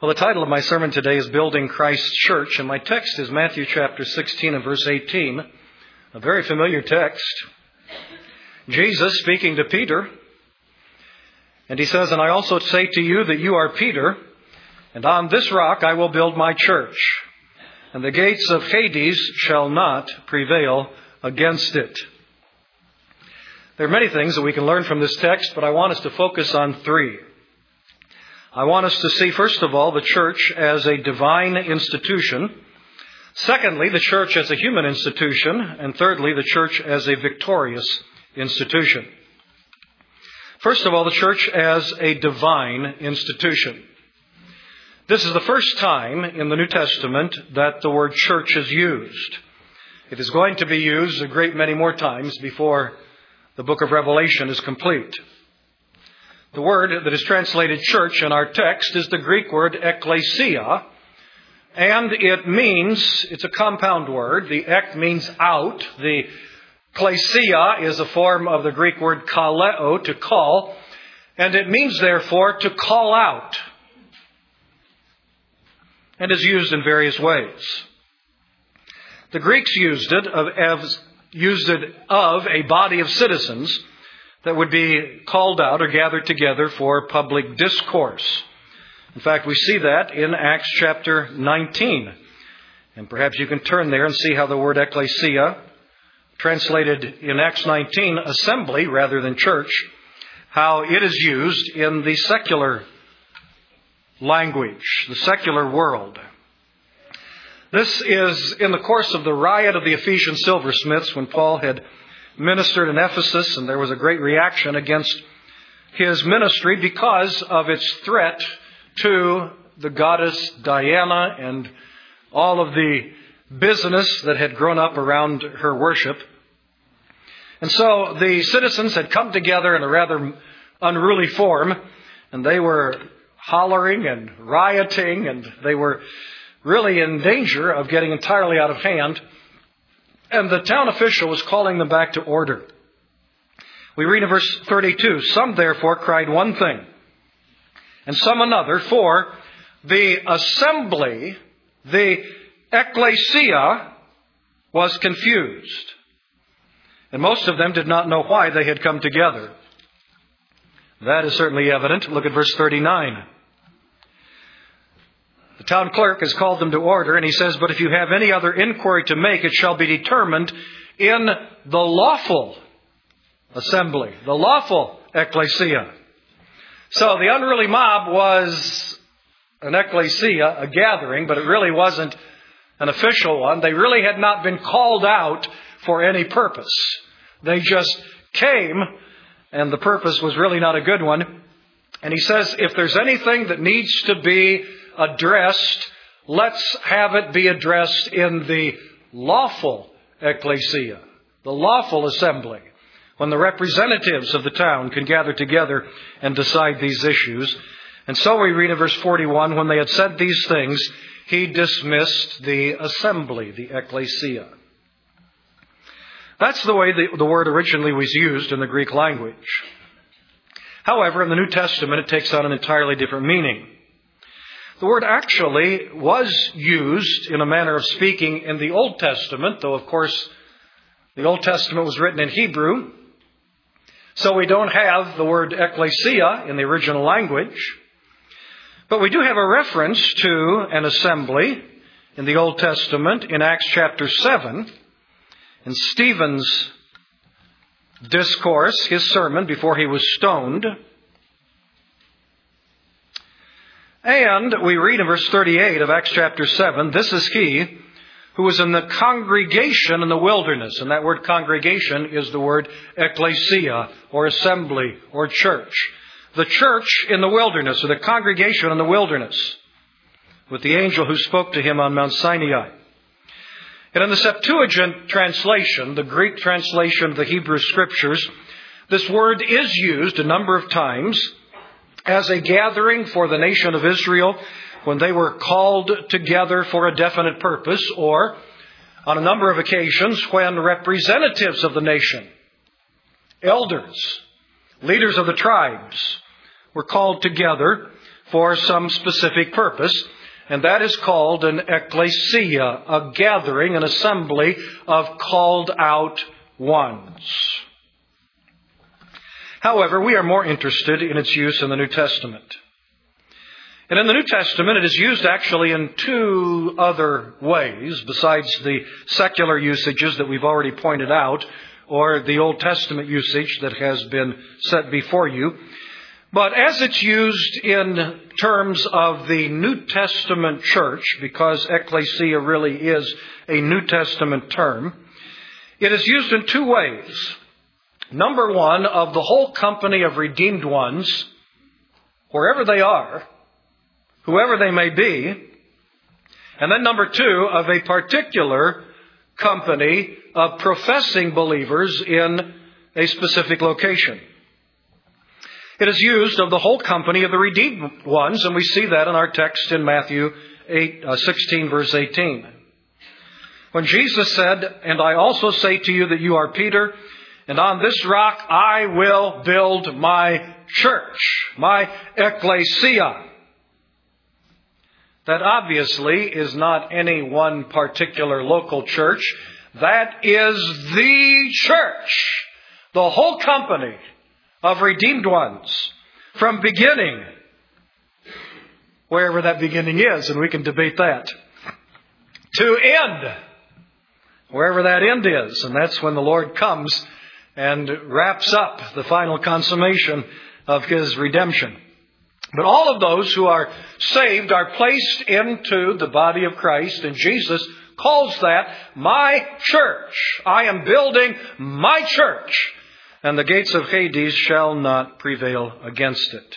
Well, the title of my sermon today is Building Christ's Church, and my text is Matthew chapter 16 and verse 18, a very familiar text. Jesus speaking to Peter, and he says, "And I also say to you that you are Peter, and on this rock I will build my church, and the gates of Hades shall not prevail against it." There are many things that we can learn from this text, but I want us to focus on three. I want us to see, first of all, the church as a divine institution. Secondly, the church as a human institution. And thirdly, the church as a victorious institution. First of all, the church as a divine institution. This is the first time in the New Testament that the word church is used. It is going to be used a great many more times before the book of Revelation is complete. The word that is translated church in our text is the Greek word ekklesia, and it means, it's a compound word. The ek means out. The klesia is a form of the Greek word kaleo, to call, and it means, therefore, to call out, and is used in various ways. The Greeks used it of a body of citizens that would be called out or gathered together for public discourse. In fact, we see that in Acts chapter 19. And perhaps you can turn there and see how the word ekklesia, translated in Acts 19, assembly rather than church, how it is used in the secular language, the secular world. This is in the course of the riot of the Ephesian silversmiths when Paul had ministered in Ephesus, and there was a great reaction against his ministry because of its threat to the goddess Diana and all of the business that had grown up around her worship. And so the citizens had come together in a rather unruly form, and they were hollering and rioting, and they were really in danger of getting entirely out of hand. And the town official was calling them back to order. We read in verse 32, "Some therefore cried one thing, and some another, for the assembly, the ekklesia, was confused. And most of them did not know why they had come together." That is certainly evident. Look at verse 39. The town clerk has called them to order, and he says, "But if you have any other inquiry to make, it shall be determined in the lawful assembly," the lawful ekklesia. So the unruly mob was an ekklesia, a gathering, but it really wasn't an official one. They really had not been called out for any purpose. They just came, and the purpose was really not a good one. And he says, if there's anything that needs to be addressed, let's have it be addressed in the lawful ekklesia, the lawful assembly, when the representatives of the town can gather together and decide these issues. And so we read in verse 41, when they had said these things, he dismissed the assembly, the ekklesia. That's the way the word originally was used in the Greek language. However, in the New Testament, it takes on an entirely different meaning. The word actually was used in a manner of speaking in the Old Testament, though, of course, the Old Testament was written in Hebrew. So we don't have the word ekklesia in the original language. But we do have a reference to an assembly in the Old Testament in Acts chapter 7. In Stephen's discourse, his sermon before he was stoned. And we read in verse 38 of Acts chapter 7, "This is he who was in the congregation in the wilderness." And that word congregation is the word ekklesia, or assembly, or church. The church in the wilderness, or the congregation in the wilderness, with the angel who spoke to him on Mount Sinai. And in the Septuagint translation, the Greek translation of the Hebrew Scriptures, this word is used a number of times as a gathering for the nation of Israel when they were called together for a definite purpose, or on a number of occasions when representatives of the nation, elders, leaders of the tribes, were called together for some specific purpose, and that is called an ecclesia, a gathering, an assembly of called out ones. However, we are more interested in its use in the New Testament. And in the New Testament, it is used actually in two other ways, besides the secular usages that we've already pointed out, or the Old Testament usage that has been set before you. But as it's used in terms of the New Testament church, because ecclesia really is a New Testament term, it is used in two ways. Number one, of the whole company of redeemed ones, wherever they are, whoever they may be. And then number two, of a particular company of professing believers in a specific location. It is used of the whole company of the redeemed ones, and we see that in our text in Matthew 16, verse 18. When Jesus said, "And I also say to you that you are Peter, and on this rock I will build my church," my ecclesia. That obviously is not any one particular local church. That is the church, the whole company of redeemed ones, from beginning, wherever that beginning is, and we can debate that, to end, wherever that end is. And that's when the Lord comes and wraps up the final consummation of His redemption. But all of those who are saved are placed into the body of Christ, and Jesus calls that my church. I am building my church, and the gates of Hades shall not prevail against it.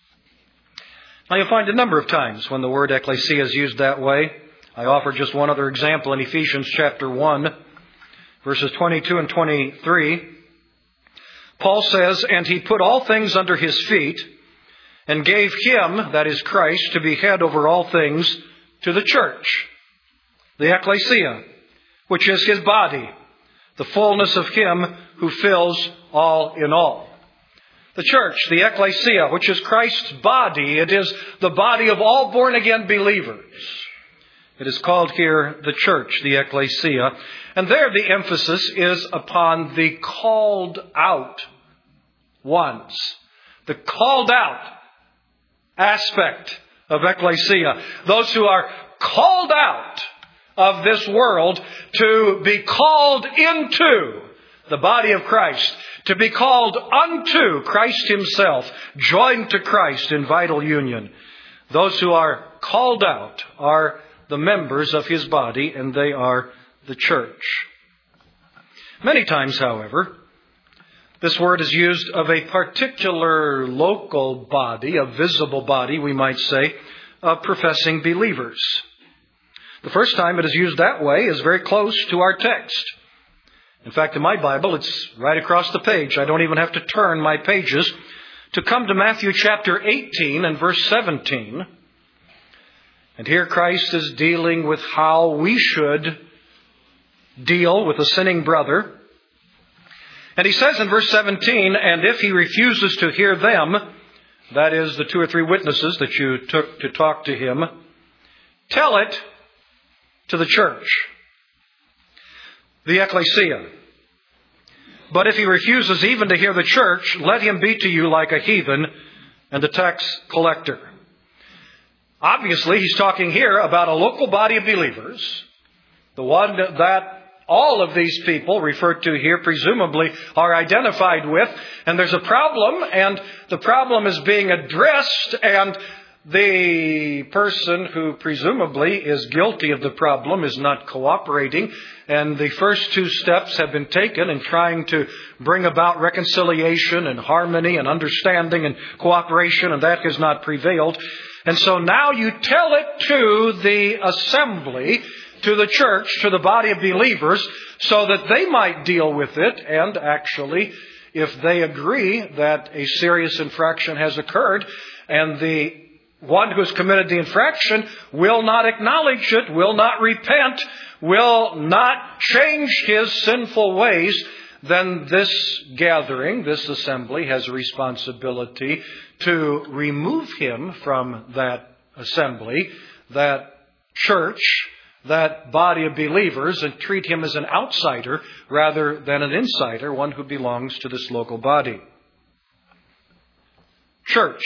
Now you'll find a number of times when the word ecclesia is used that way. I offer just one other example in Ephesians chapter 1, verses 22 and 23. Paul says, "And He put all things under His feet, and gave Him," that is Christ, "to be head over all things to the church," the ecclesia, which is His body, the fullness of Him who fills all in all. The church, the ecclesia, which is Christ's body, it is the body of all born-again believers. It is called here the church, the ecclesia. And there the emphasis is upon the called out ones. The called out aspect of ecclesia. Those who are called out of this world to be called into the body of Christ. To be called unto Christ Himself, joined to Christ in vital union. Those who are called out are the members of His body, and they are the church. Many times, however, this word is used of a particular local body, a visible body, we might say, of professing believers. The first time it is used that way is very close to our text. In fact, in my Bible, it's right across the page. I don't even have to turn my pages to come to Matthew chapter 18 and verse 17. And here Christ is dealing with how we should deal with a sinning brother. And He says in verse 17, "And if he refuses to hear them," that is the 2 or 3 witnesses that you took to talk to him, "tell it to the church," the ecclesia. "But if he refuses even to hear the church, let him be to you like a heathen and a tax collector." Obviously, He's talking here about a local body of believers, the one that all of these people referred to here presumably are identified with. And there's a problem, and the problem is being addressed, and the person who presumably is guilty of the problem is not cooperating. And the first 2 steps have been taken in trying to bring about reconciliation and harmony and understanding and cooperation, and that has not prevailed. And so now you tell it to the assembly, to the church, to the body of believers, so that they might deal with it. And actually, if they agree that a serious infraction has occurred, and the one who has committed the infraction will not acknowledge it, will not repent, will not change his sinful ways, then this gathering, this assembly, has a responsibility to remove him from that assembly, that church, that body of believers, and treat him as an outsider rather than an insider, one who belongs to this local body. Church.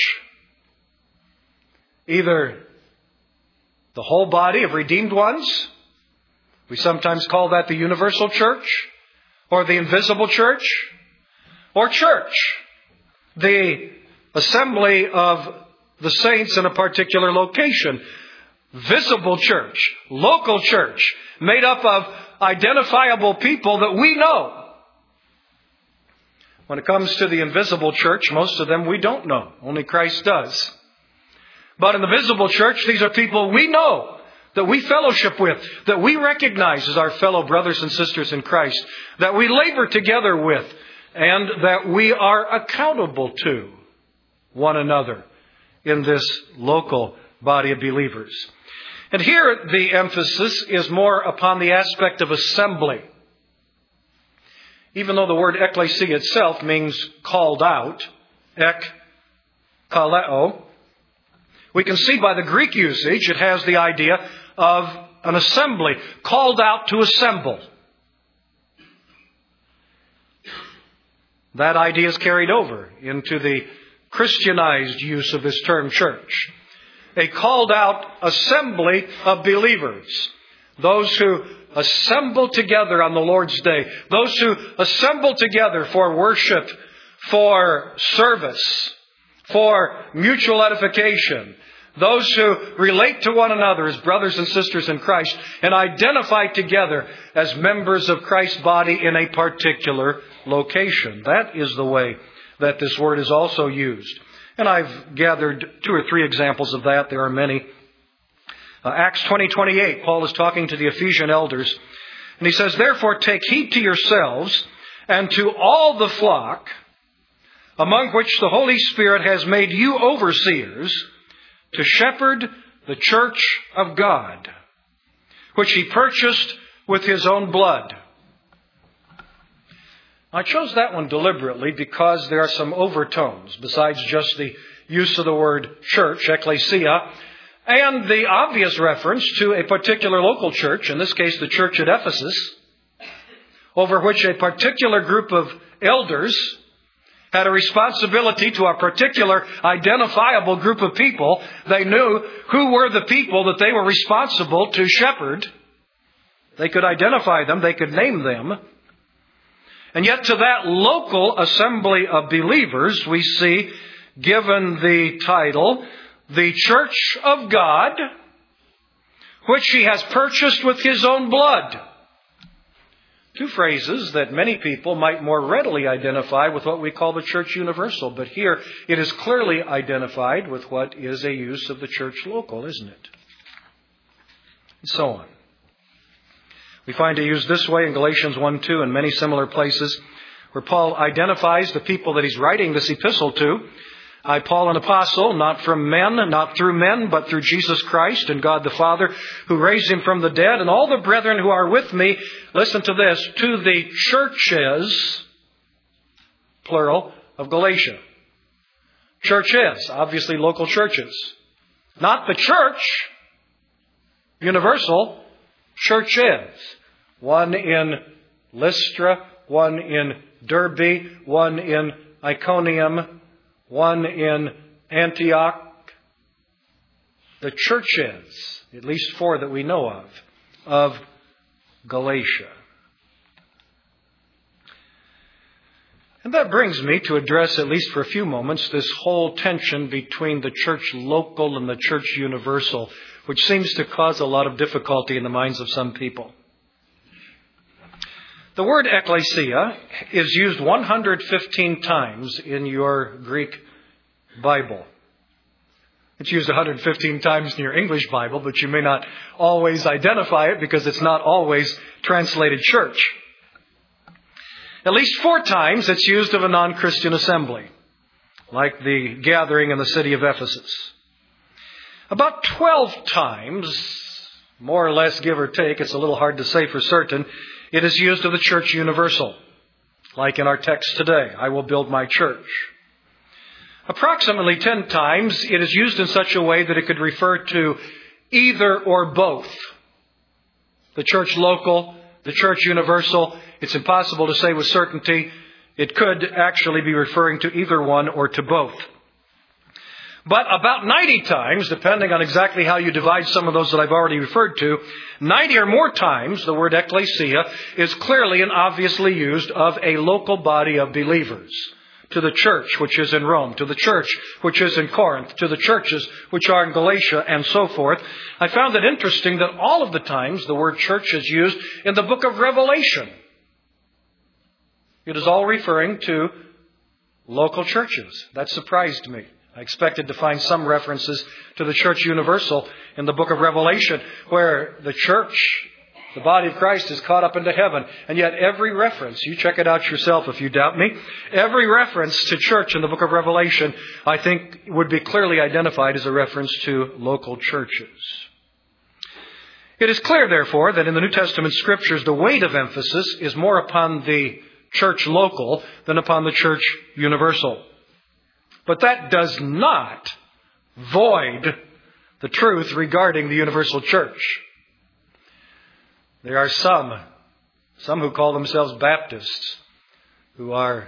Either the whole body of redeemed ones, we sometimes call that the universal church, or the invisible church, or church, the assembly of the saints in a particular location. Visible church, local church, made up of identifiable people that we know. When it comes to the invisible church, most of them we don't know. Only Christ does. But in the visible church, these are people we know, that we fellowship with, that we recognize as our fellow brothers and sisters in Christ, that we labor together with, and that we are accountable to one another in this local body of believers. And here the emphasis is more upon the aspect of assembly. Even though the word ekklesia itself means called out, kaleo, we can see by the Greek usage it has the idea of an assembly, called out to assemble. That idea is carried over into the Christianized use of this term church. A called out assembly of believers. Those who assemble together on the Lord's Day. Those who assemble together for worship, for service, for mutual edification. Those who relate to one another as brothers and sisters in Christ and identify together as members of Christ's body in a particular location. That is the way that this word is also used. And I've gathered 2 or 3 examples of that. There are many. Acts 20:28, Paul is talking to the Ephesian elders. And he says, "Therefore take heed to yourselves and to all the flock, among which the Holy Spirit has made you overseers, to shepherd the church of God, which He purchased with His own blood." I chose that one deliberately because there are some overtones, besides just the use of the word church, ekklesia, and the obvious reference to a particular local church, in this case the church at Ephesus, over which a particular group of elders had a responsibility to a particular identifiable group of people. They knew who were the people that they were responsible to shepherd. They could identify them. They could name them. And yet to that local assembly of believers, we see given the title, the Church of God, which He has purchased with His own blood. 2 phrases that many people might more readily identify with what we call the church universal. But here it is clearly identified with what is a use of the church local, isn't it? And so on. We find it used this way in Galatians 1:2 and many similar places where Paul identifies the people that he's writing this epistle to. I, Paul, an apostle, not from men, not through men, but through Jesus Christ and God the Father, who raised Him from the dead, and all the brethren who are with me, listen to this, to the churches, plural, of Galatia. Churches, obviously local churches. Not the church, universal, churches. One in Lystra, one in Derbe, one in Iconium, one in Antioch. The churches, at least 4 that we know of Galatia. And that brings me to address, at least for a few moments, this whole tension between the church local and the church universal, which seems to cause a lot of difficulty in the minds of some people. The word ekklesia is used 115 times in your Greek Bible. It's used 115 times in your English Bible, but you may not always identify it because it's not always translated church. At least 4 times it's used of a non-Christian assembly, like the gathering in the city of Ephesus. About 12 times, more or less give or take, it's a little hard to say for certain, it is used of the church universal. Like in our text today, I will build my church. Approximately 10 times it is used in such a way that it could refer to either or both. The church local, the church universal. It's impossible to say with certainty. It could actually be referring to either one or to both. But about 90 times, depending on exactly how you divide some of those that I've already referred to, 90 or more times the word ecclesia is clearly and obviously used of a local body of believers. To the church which is in Rome, to the church which is in Corinth, to the churches which are in Galatia, and so forth. I found it interesting that all of the times the word church is used in the book of Revelation. It is all referring to local churches. That surprised me. I expected to find some references to the church universal in the book of Revelation, where the church, the body of Christ, is caught up into heaven. And yet every reference, you check it out yourself if you doubt me, every reference to church in the book of Revelation, I think would be clearly identified as a reference to local churches. It is clear, therefore, that in the New Testament Scriptures, the weight of emphasis is more upon the church local than upon the church universal. But that does not void the truth regarding the universal church. There are some who call themselves Baptists, who are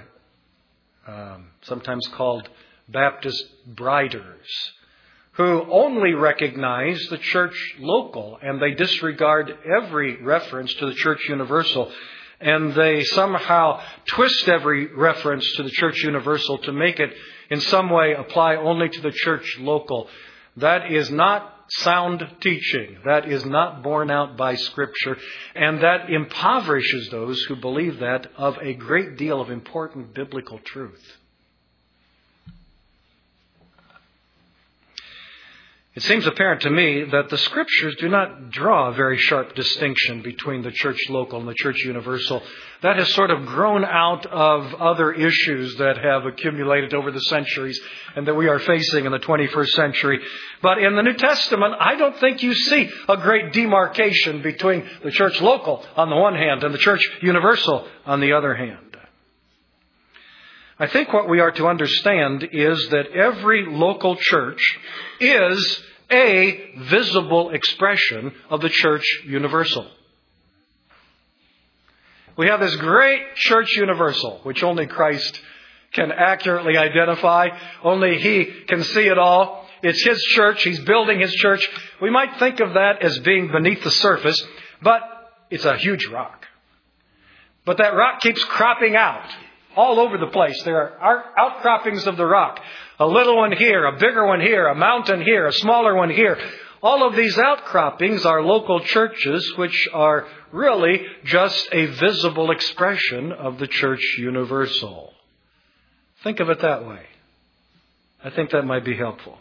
sometimes called Baptist briders, who only recognize the church local, and they disregard every reference to the church universal. And they somehow twist every reference to the church universal to make it in some way apply only to the church local. That is not sound teaching. That is not borne out by Scripture. And that impoverishes those who believe that of a great deal of important biblical truth. It seems apparent to me that the Scriptures do not draw a very sharp distinction between the church local and the church universal. That has sort of grown out of other issues that have accumulated over the centuries and that we are facing in the 21st century. But in the New Testament, I don't think you see a great demarcation between the church local on the one hand and the church universal on the other hand. I think what we are to understand is that every local church is a visible expression of the church universal. We have this great church universal, which only Christ can accurately identify. Only He can see it all. It's His church. He's building His church. We might think of that as being beneath the surface, but it's a huge rock. But that rock keeps cropping out all over the place. There are outcroppings of the rock. A little one here, a bigger one here, a mountain here, a smaller one here. All of these outcroppings are local churches which are really just a visible expression of the church universal. Think of it that way. I think that might be helpful.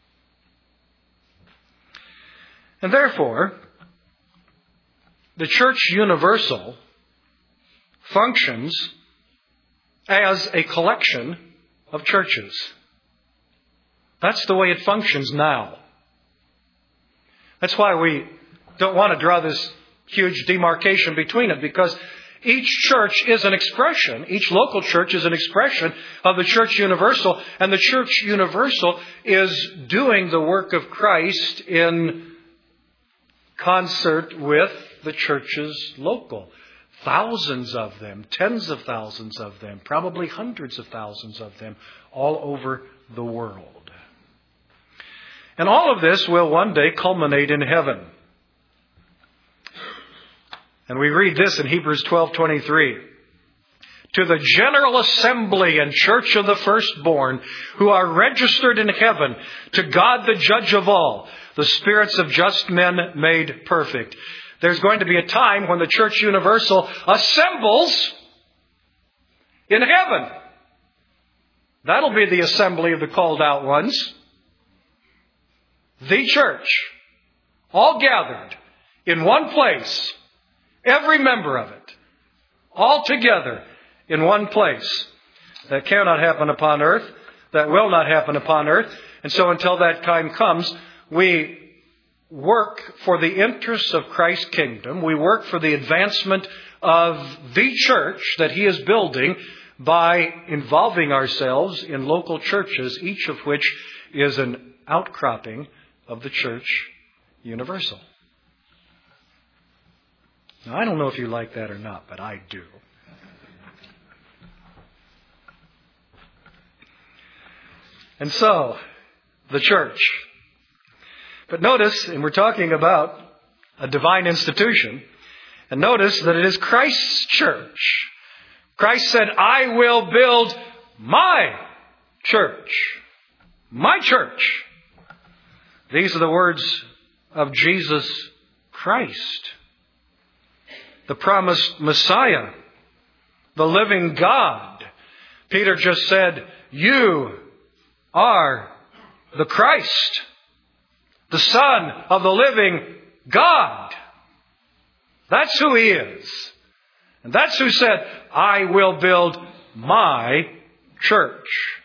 And therefore, the church universal functions as a collection of churches. That's the way it functions now. That's why we don't want to draw this huge demarcation between it, because each church is an expression, each local church is an expression of the church universal, and the church universal is doing the work of Christ in concert with the churches local. Thousands of them, tens of thousands of them, probably hundreds of thousands of them all over the world. And all of this will one day culminate in heaven. And we read this in Hebrews 12:23. To the general assembly and church of the firstborn who are registered in heaven, to God the judge of all, the spirits of just men made perfect. There's going to be a time when the church universal assembles in heaven. That'll be the assembly of the called out ones. The church, all gathered in one place, every member of it, all together in one place. That cannot happen upon earth. That will not happen upon earth. And so until that time comes, we work for the interests of Christ's kingdom. We work for the advancement of the church that He is building by involving ourselves in local churches, each of which is an outcropping of the church universal. Now, I don't know if you like that or not, but I do. And so, the church. But notice, and we're talking about a divine institution, and notice that it is Christ's church. Christ said, I will build my church. My church. These are the words of Jesus Christ, the promised Messiah, the living God. Peter just said, you are the Christ, the Son of the living God. That's who He is. And that's who said, I will build my church.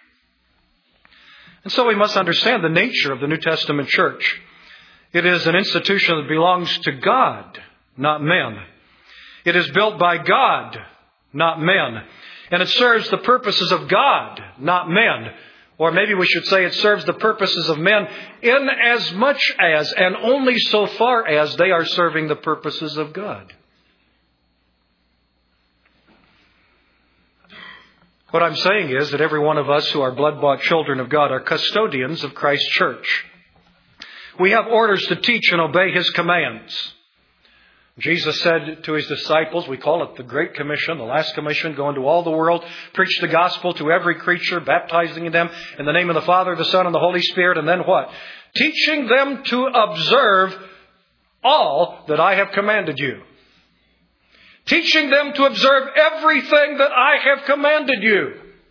And so we must understand the nature of the New Testament church. It is an institution that belongs to God, not men. It is built by God, not men. And it serves the purposes of God, not men. Or maybe we should say it serves the purposes of men in as much as and only so far as they are serving the purposes of God. What I'm saying is that every one of us who are blood-bought children of God are custodians of Christ's church. We have orders to teach and obey His commands. Jesus said to His disciples, we call it the Great Commission, the last commission, go into all the world, preach the gospel to every creature, baptizing them in the name of the Father, the Son, and the Holy Spirit. And then what? Teaching them to observe all that I have commanded you. Teaching them to observe everything that I have commanded you.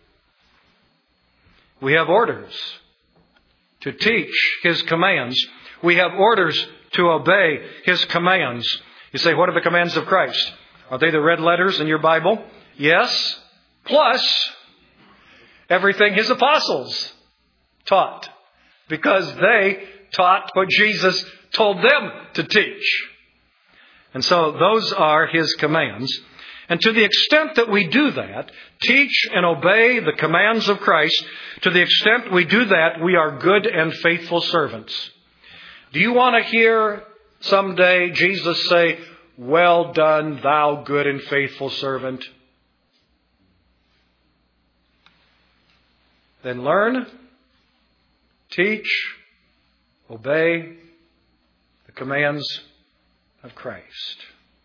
We have orders to teach His commands. We have orders to obey His commands. You say, what are the commands of Christ? Are they the red letters in your Bible? Yes. Plus, everything His apostles taught. Because they taught what Jesus told them to teach. And so those are His commands. And to the extent that we do that, teach and obey the commands of Christ, to the extent we do that, we are good and faithful servants. Do you want to hear someday Jesus say, well done, thou good and faithful servant? Then learn, teach, obey the commands of Christ.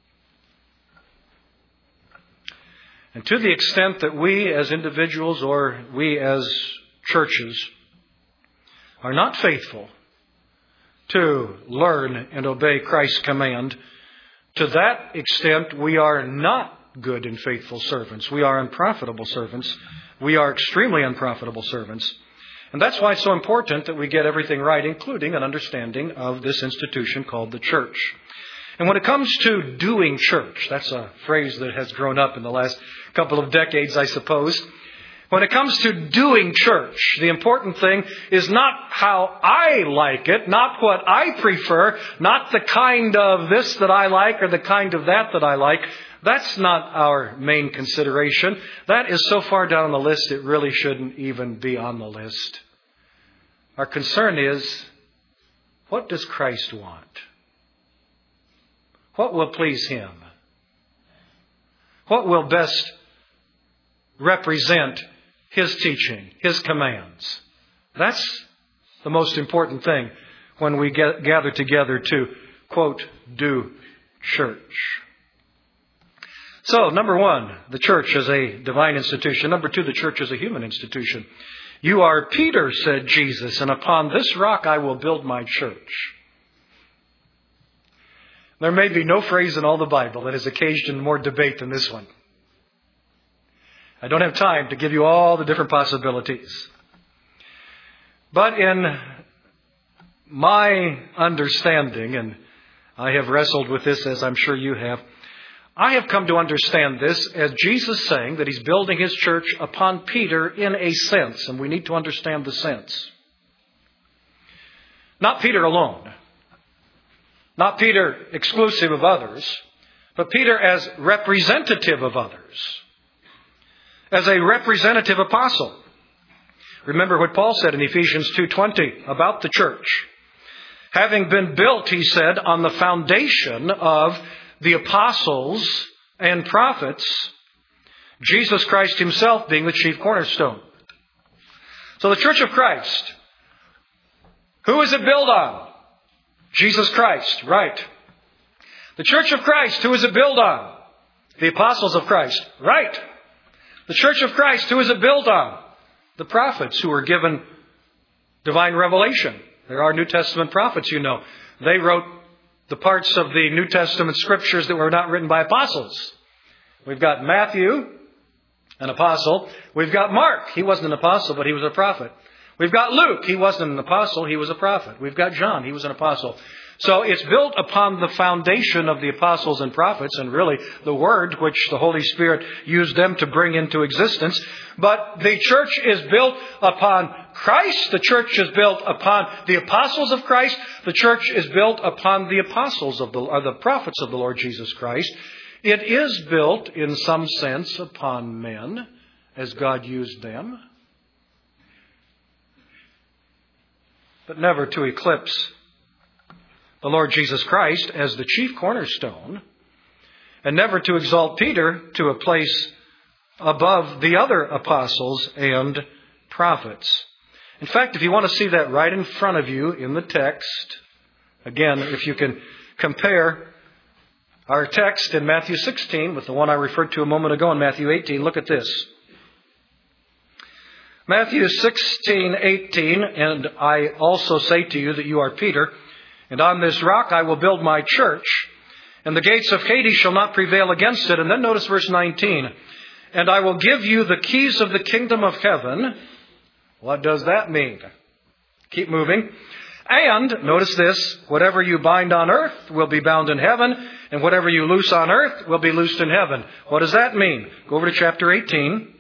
And to the extent that we as individuals or we as churches are not faithful to learn and obey Christ's command, to that extent we are not good and faithful servants. We are unprofitable servants. We are extremely unprofitable servants. And that's why it's so important that we get everything right, including an understanding of this institution called the church. And when it comes to doing church, that's a phrase that has grown up in the last couple of decades, I suppose. When it comes to doing church, the important thing is not how I like it, not what I prefer, not the kind of this that I like or the kind of that I like. That's not our main consideration. That is so far down the list it really shouldn't even be on the list. Our concern is, what does Christ want? What will please Him? What will best represent His teaching, His commands? That's the most important thing when we gather together to, quote, do church. So, number one, the church is a divine institution. Number two, the church is a human institution. You are Peter, said Jesus, and upon this rock I will build my church. There may be no phrase in all the Bible that has occasioned more debate than this one. I don't have time to give you all the different possibilities. But in my understanding, and I have wrestled with this as I'm sure you have, I have come to understand this as Jesus saying that He's building His church upon Peter in a sense, and we need to understand the sense. Not Peter alone. Not Peter exclusive of others, but Peter as representative of others, as a representative apostle. Remember what Paul said in Ephesians 2:20 about the church. Having been built, he said, on the foundation of the apostles and prophets, Jesus Christ himself being the chief cornerstone. So the church of Christ, who is it built on? Jesus Christ, right. The church of Christ, who is it built on? The apostles of Christ, right. The church of Christ, who is it built on? The prophets who were given divine revelation. There are New Testament prophets, you know. They wrote the parts of the New Testament scriptures that were not written by apostles. We've got Matthew, an apostle. We've got Mark. He wasn't an apostle, but he was a prophet. We've got Luke. He wasn't an apostle. He was a prophet. We've got John. He was an apostle. So it's built upon the foundation of the apostles and prophets and really the Word which the Holy Spirit used them to bring into existence. But the church is built upon Christ. The church is built upon the apostles of Christ. The church is built upon the apostles of the prophets of the Lord Jesus Christ. It is built in some sense upon men as God used them, but never to eclipse the Lord Jesus Christ as the chief cornerstone, and never to exalt Peter to a place above the other apostles and prophets. In fact, if you want to see that right in front of you in the text, again, if you can compare our text in Matthew 16 with the one I referred to a moment ago in Matthew 18, look at this. Matthew 16:18, and I also say to you that you are Peter, and on this rock I will build my church, and the gates of Hades shall not prevail against it. And then notice verse 19. And I will give you the keys of the kingdom of heaven. What does that mean? Keep moving. And, notice this, whatever you bind on earth will be bound in heaven, and whatever you loose on earth will be loosed in heaven. What does that mean? Go over to chapter 18.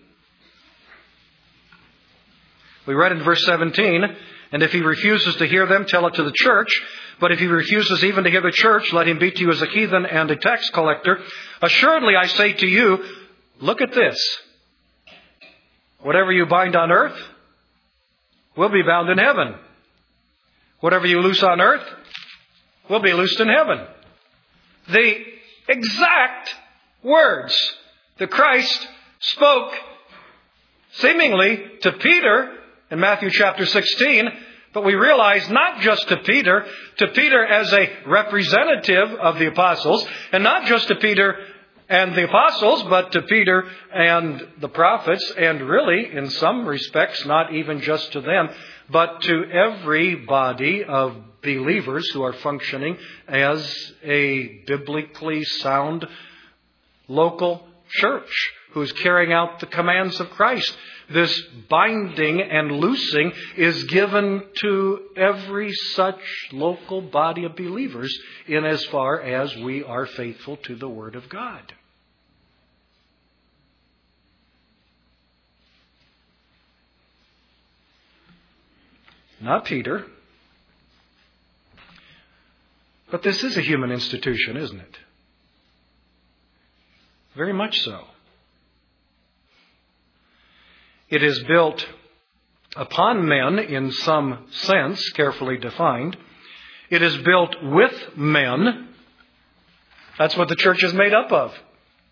We read in verse 17, and if he refuses to hear them, tell it to the church. But if he refuses even to hear the church, let him be to you as a heathen and a tax collector. Assuredly, I say to you, look at this. Whatever you bind on earth will be bound in heaven. Whatever you loose on earth will be loosed in heaven. The exact words that Christ spoke seemingly to Peter in Matthew chapter 16, but we realize not just to Peter as a representative of the apostles, and not just to Peter and the apostles, but to Peter and the prophets, and really, in some respects, not even just to them, but to every body of believers who are functioning as a biblically sound local church who's carrying out the commands of Christ. This binding and loosing is given to every such local body of believers in as far as we are faithful to the Word of God. Not Peter. But this is a human institution, isn't it? Very much so. It is built upon men in some sense, carefully defined. It is built with men. That's what the church is made up of.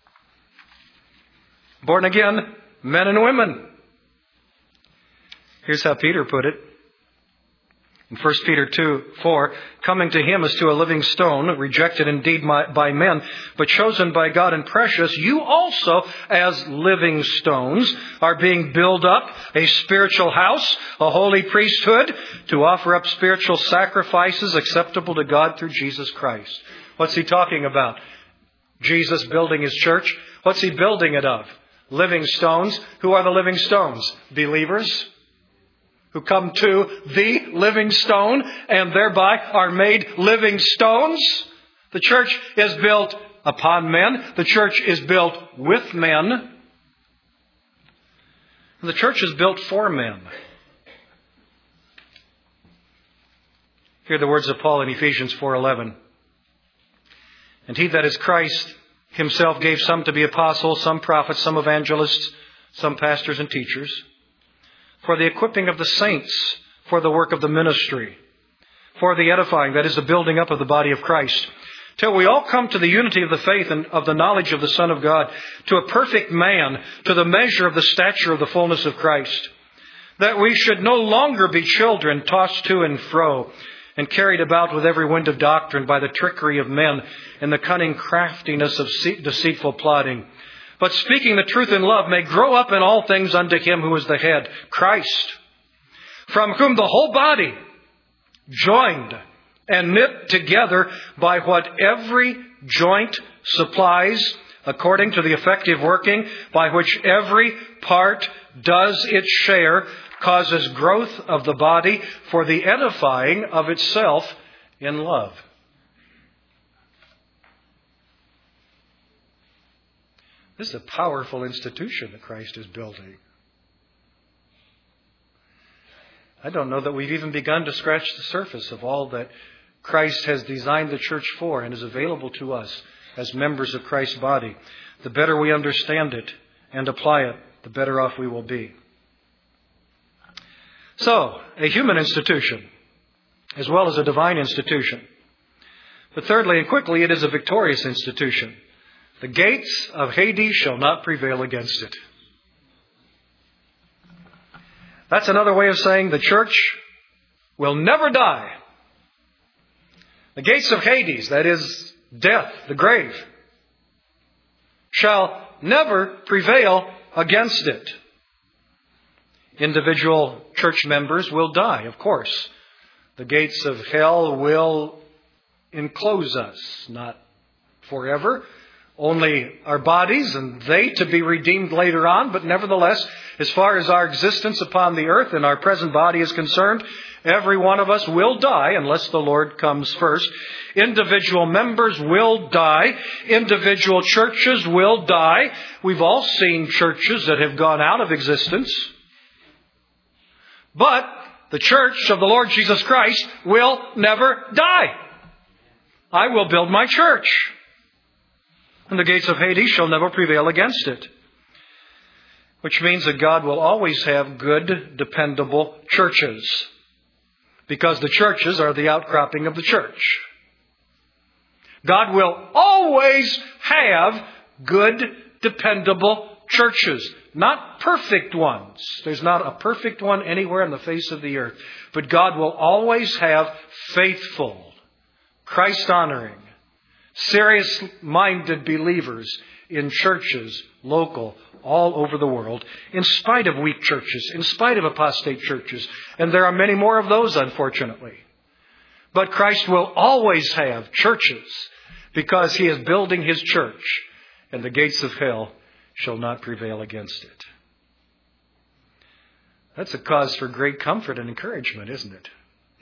Born again men and women. Here's how Peter put it. In 1 Peter 2:4, coming to him as to a living stone, rejected indeed by men, but chosen by God and precious, you also, as living stones, are being built up, a spiritual house, a holy priesthood, to offer up spiritual sacrifices acceptable to God through Jesus Christ. What's he talking about? Jesus building his church. What's he building it of? Living stones. Who are the living stones? Believers who come to the living stone and thereby are made living stones. The church is built upon men. The church is built with men. The church is built for men. Hear the words of Paul in Ephesians 4:11. And he that is Christ Himself gave some to be apostles, some prophets, some evangelists, some pastors and teachers, for the equipping of the saints, for the work of the ministry, for the edifying, that is, the building up of the body of Christ, till we all come to the unity of the faith and of the knowledge of the Son of God, to a perfect man, to the measure of the stature of the fullness of Christ, that we should no longer be children tossed to and fro, and carried about with every wind of doctrine by the trickery of men and the cunning craftiness of deceitful plotting. But speaking the truth in love may grow up in all things unto Him who is the head, Christ, from whom the whole body, joined and knit together by what every joint supplies, according to the effective working by which every part does its share, causes growth of the body for the edifying of itself in love. This is a powerful institution that Christ is building. I don't know that we've even begun to scratch the surface of all that Christ has designed the church for and is available to us as members of Christ's body. The better we understand it and apply it, the better off we will be. So, a human institution, as well as a divine institution. But thirdly and quickly, it is a victorious institution. The gates of Hades shall not prevail against it. That's another way of saying the church will never die. The gates of Hades, that is death, the grave, shall never prevail against it. Individual church members will die, of course. The gates of hell will enclose us, not forever. Only our bodies, and they to be redeemed later on. But nevertheless, as far as our existence upon the earth and our present body is concerned, every one of us will die unless the Lord comes first. Individual members will die. Individual churches will die. We've all seen churches that have gone out of existence. But the church of the Lord Jesus Christ will never die. I will build my church, and the gates of Hades shall never prevail against it. Which means that God will always have good, dependable churches, because the churches are the outcropping of the church. God will always have good, dependable churches. Not perfect ones. There's not a perfect one anywhere on the face of the earth. But God will always have faithful, Christ-honoring, serious-minded believers in churches, local, all over the world, in spite of weak churches, in spite of apostate churches. And there are many more of those, unfortunately. But Christ will always have churches because He is building His church, and the gates of hell shall not prevail against it. That's a cause for great comfort and encouragement, isn't it?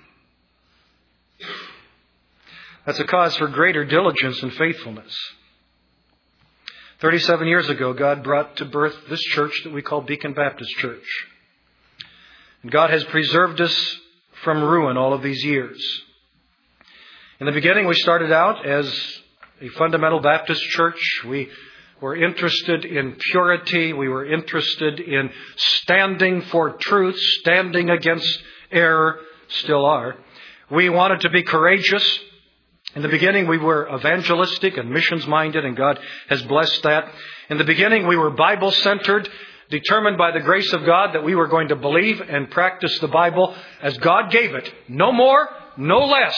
That's a cause for greater diligence and faithfulness. 37 years ago, God brought to birth this church that we call Beacon Baptist Church. And God has preserved us from ruin all of these years. In the beginning, we started out as a fundamental Baptist church. We were interested in purity. We were interested in standing for truth, standing against error, still are. We wanted to be courageous. In the beginning, we were evangelistic and missions-minded, and God has blessed that. In the beginning, we were Bible-centered, determined by the grace of God that we were going to believe and practice the Bible as God gave it. No more, no less.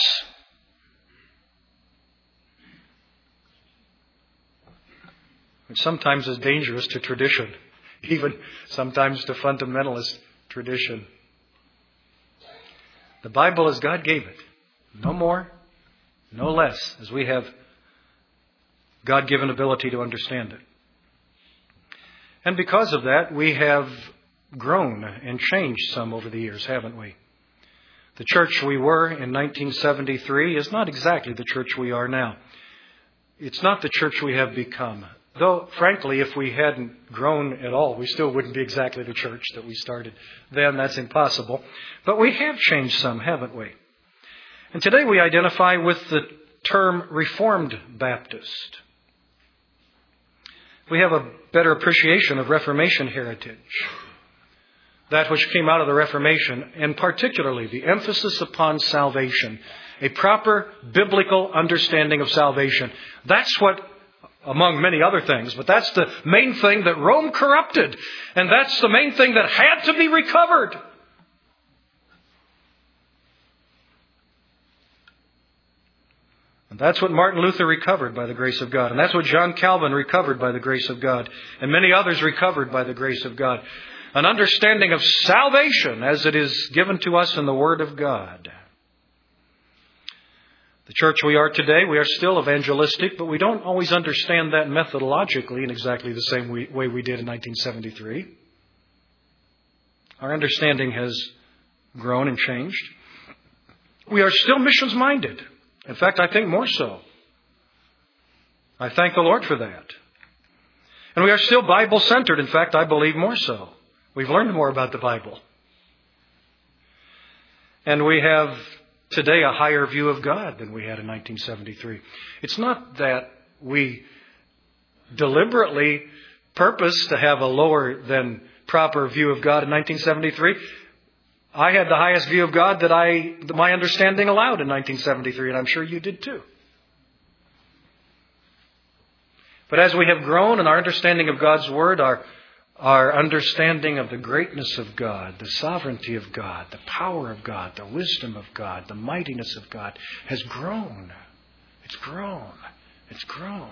Which sometimes is dangerous to tradition, even sometimes to fundamentalist tradition. The Bible as God gave it. No more, no less, as we have God-given ability to understand it. And because of that, we have grown and changed some over the years, haven't we? The church we were in 1973 is not exactly the church we are now. It's not the church we have become. Though, frankly, if we hadn't grown at all, we still wouldn't be exactly the church that we started then. That's impossible. But we have changed some, haven't we? And today we identify with the term Reformed Baptist. We have a better appreciation of Reformation heritage. That which came out of the Reformation, and particularly the emphasis upon salvation. A proper biblical understanding of salvation. That's what, among many other things, but that's the main thing that Rome corrupted. And that's the main thing that had to be recovered. And that's what Martin Luther recovered by the grace of God. And that's what John Calvin recovered by the grace of God. And many others recovered by the grace of God. An understanding of salvation as it is given to us in the Word of God. The church we are today, we are still evangelistic, but we don't always understand that methodologically in exactly the same way we did in 1973. Our understanding has grown and changed. We are still missions-minded. In fact, I think more so. I thank the Lord for that. And we are still Bible-centered. In fact, I believe more so. We've learned more about the Bible. And we have today a higher view of God than we had in 1973. It's not that we deliberately purpose to have a lower than proper view of God in 1973. I had the highest view of God that my understanding allowed in 1973, and I'm sure you did too. But as we have grown in our understanding of God's Word, our understanding of the greatness of God, the sovereignty of God, the power of God, the wisdom of God, the mightiness of God has grown. It's grown. It's grown.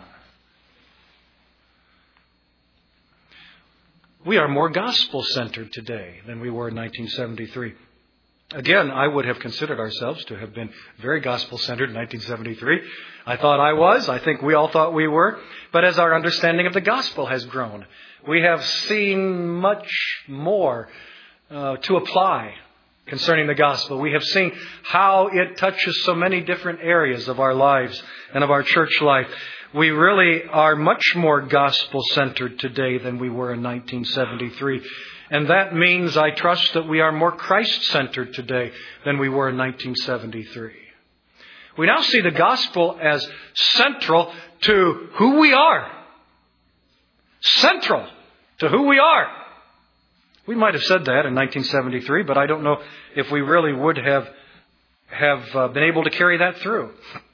We are more gospel-centered today than we were in 1973. Again, I would have considered ourselves to have been very gospel-centered in 1973. I thought I was. I think we all thought we were. But as our understanding of the gospel has grown, we have seen much more to apply concerning the gospel. We have seen how it touches so many different areas of our lives and of our church life. We really are much more gospel-centered today than we were in 1973. And that means, I trust, that we are more Christ-centered today than we were in 1973. We now see the gospel as central to who we are. Central to who we are. We might have said that in 1973, but I don't know if we really would have been able to carry that through.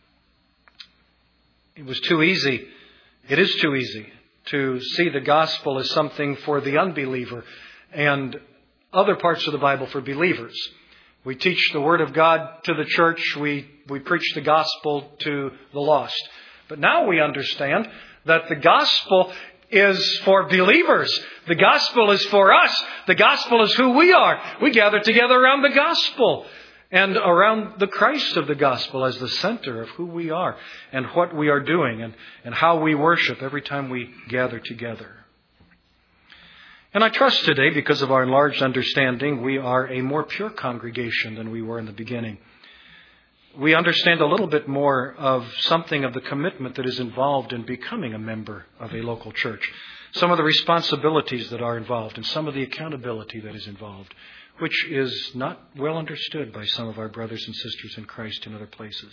It was too easy. It is too easy to see the gospel as something for the unbeliever and other parts of the Bible for believers. We teach the Word of God to the church. We preach the gospel to the lost. But now we understand that the gospel is for believers. The gospel is for us. The gospel is who we are. We gather together around the gospel and around the Christ of the gospel as the center of who we are and what we are doing and how we worship every time we gather together. And I trust today, because of our enlarged understanding, we are a more pure congregation than we were in the beginning. We understand a little bit more of something of the commitment that is involved in becoming a member of a local church. Some of the responsibilities that are involved and some of the accountability that is involved, which is not well understood by some of our brothers and sisters in Christ in other places.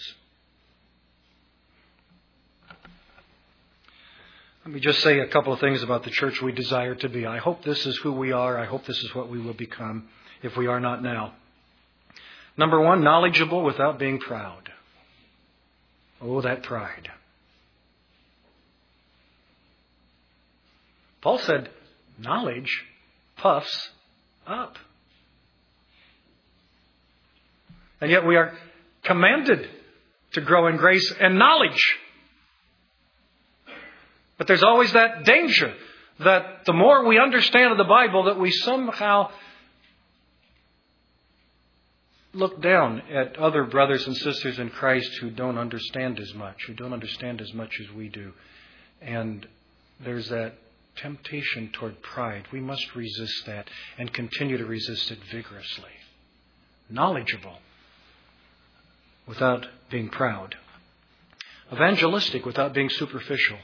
Let me just say a couple of things about the church we desire to be. I hope this is who we are. I hope this is what we will become if we are not now. Number one, knowledgeable without being proud. Oh, that pride. Paul said, knowledge puffs up. And yet we are commanded to grow in grace and knowledge. But there's always that danger that the more we understand of the Bible, that we somehow look down at other brothers and sisters in Christ who don't understand as much as we do. And there's that temptation toward pride. We must resist that and continue to resist it vigorously. Knowledgeable without being proud. Evangelistic without being superficial.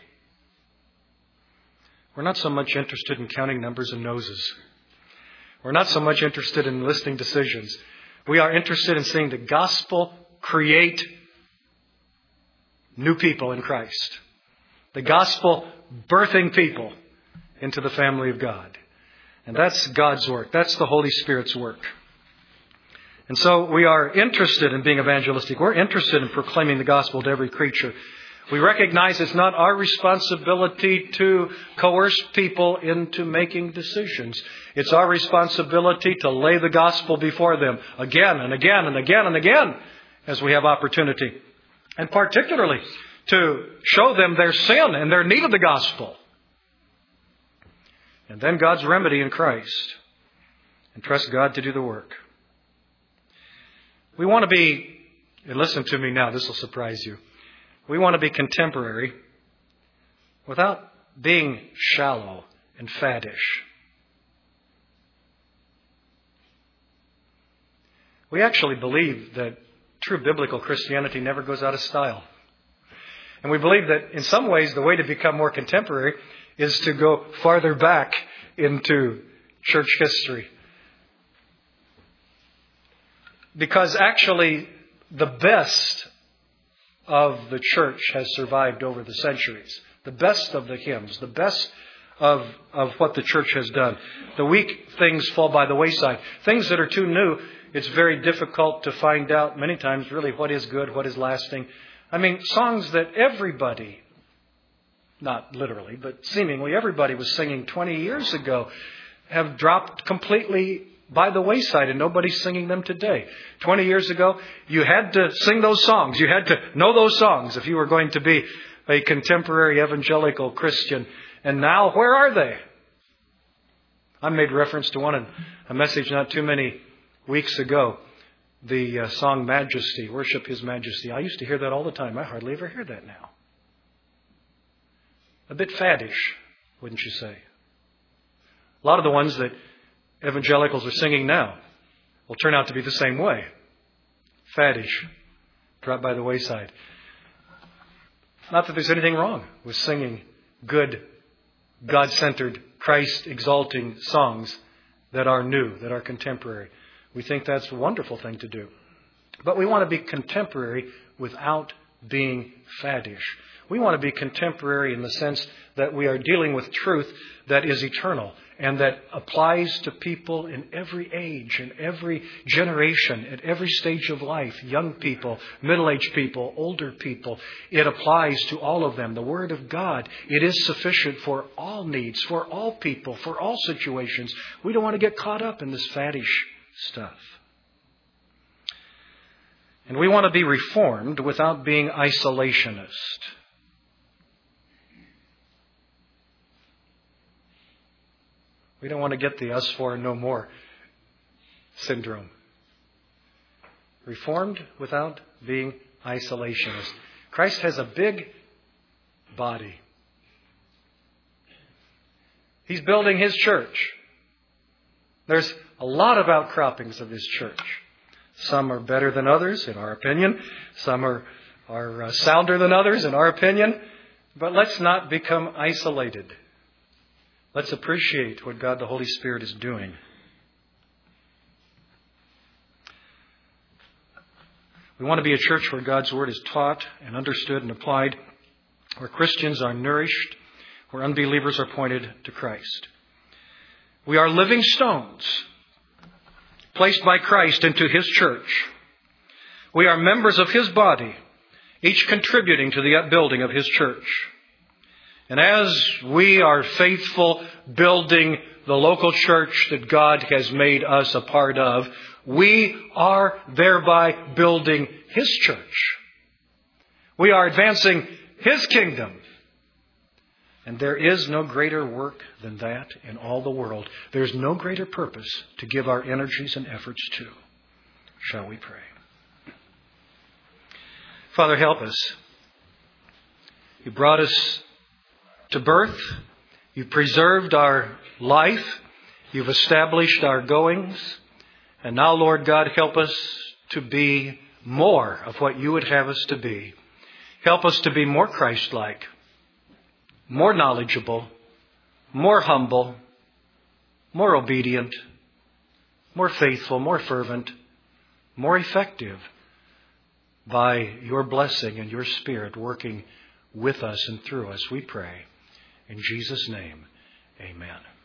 We're not so much interested in counting numbers and noses. We're not so much interested in listing decisions. We are interested in seeing the gospel create new people in Christ. The gospel birthing people into the family of God. And that's God's work. That's the Holy Spirit's work. And so we are interested in being evangelistic. We're interested in proclaiming the gospel to every creature. We recognize it's not our responsibility to coerce people into making decisions. It's our responsibility to lay the gospel before them again and again and again and again as we have opportunity. And particularly to show them their sin and their need of the gospel. And then God's remedy in Christ. And trust God to do the work. We want to be, and listen to me now, this will surprise you. We want to be contemporary without being shallow and faddish. We actually believe that true biblical Christianity never goes out of style. And we believe that in some ways the way to become more contemporary is to go farther back into church history. Because actually the best of the church has survived over the centuries. The best of the hymns, the best of what the church has done. The weak things fall by the wayside. Things that are too new, it's very difficult to find out many times really what is good, what is lasting. I mean, songs that everybody, not literally, but seemingly everybody was singing 20 years ago have dropped completely by the wayside and nobody's singing them today. 20 years ago, you had to sing those songs. You had to know those songs if you were going to be a contemporary evangelical Christian. And now, where are they? I made reference to one in a message not too many weeks ago. The song Majesty, Worship His Majesty. I used to hear that all the time. I hardly ever hear that now. A bit faddish, wouldn't you say? A lot of the ones that evangelicals are singing now will turn out to be the same way. Faddish. Drop by the wayside. Not that there's anything wrong with singing good, God-centered, Christ-exalting songs that are new, that are contemporary. We think that's a wonderful thing to do. But we want to be contemporary without being faddish. We want to be contemporary in the sense that we are dealing with truth that is eternal and that applies to people in every age, in every generation, at every stage of life. Young people, middle-aged people, older people. It applies to all of them. The Word of God, it is sufficient for all needs, for all people, for all situations. We don't want to get caught up in this faddish stuff. And we want to be reformed without being isolationist. We don't want to get the us for and no more syndrome. Reformed without being isolationist. Christ has a big body. He's building His church. There's a lot of outcroppings of His church. Some are better than others, in our opinion. Some are sounder than others, in our opinion. But let's not become isolated. Let's appreciate what God the Holy Spirit is doing. We want to be a church where God's Word is taught and understood and applied, where Christians are nourished, where unbelievers are pointed to Christ. We are living stones placed by Christ into His church. We are members of His body, each contributing to the upbuilding of His church. And as we are faithful building the local church that God has made us a part of, we are thereby building His church. We are advancing His kingdom. And there is no greater work than that in all the world. There's no greater purpose to give our energies and efforts to. Shall we pray? Father, help us. You brought us to birth. You've preserved our life. You've established our goings. And now, Lord God, help us to be more of what you would have us to be. Help us to be more Christ-like, more knowledgeable, more humble, more obedient, more faithful, more fervent, more effective by your blessing and your Spirit working with us and through us, we pray. In Jesus' name, amen.